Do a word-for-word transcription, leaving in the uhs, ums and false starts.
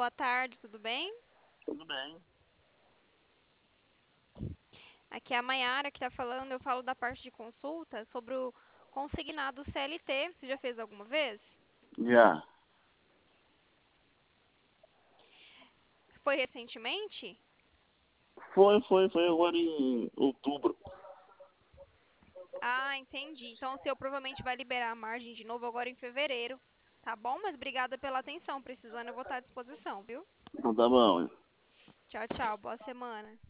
boa tarde, tudo bem? Tudo bem. Aqui é a Mayara que está falando. Eu falo da parte de consulta sobre o consignado C L T. Você já fez alguma vez? Já. Foi recentemente? Foi, foi, foi agora em outubro. Ah, entendi. Então o seu provavelmente vai liberar a margem de novo agora em fevereiro. Tá bom? Mas obrigada pela atenção. Precisando, eu vou estar à disposição, viu? Então tá bom. Tchau, tchau. Boa semana.